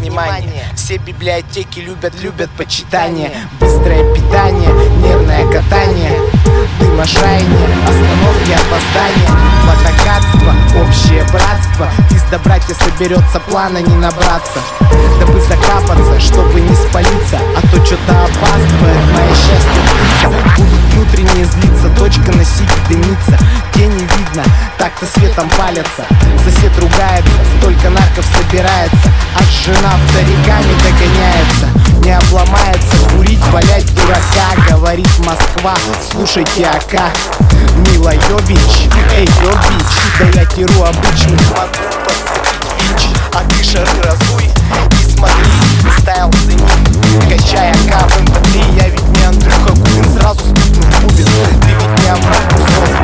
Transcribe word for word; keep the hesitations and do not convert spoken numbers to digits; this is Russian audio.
внимание. Все библиотеки любят, любят почитание. Быстрое питание, нервное катание, дым, шайни, остановки, опоздания, фотокатство, общее братство. Из добратья соберется плана не набраться, дабы закапаться, чтобы не спалиться. А то что-то опаздывает, мое счастье длится. Будут внутренне злиться, точка на сиге дымится. Тени видно, так-то светом палятся. Сосед ругается, столько нарков собирается. А жена вториками догоняется. Не обломается, курить, валять дурака. Говорит Москва, слушайте АК. Мила Йович, эй, Йович, да я теру обычных могу подцепить ВИЧ. А ты шары разуй и смотри, стайл цени, качай АК в эм пэ три. Я ведь не Андрюха Губин, сразу спутник Губин. Ты ведь не Амрак Кусовский,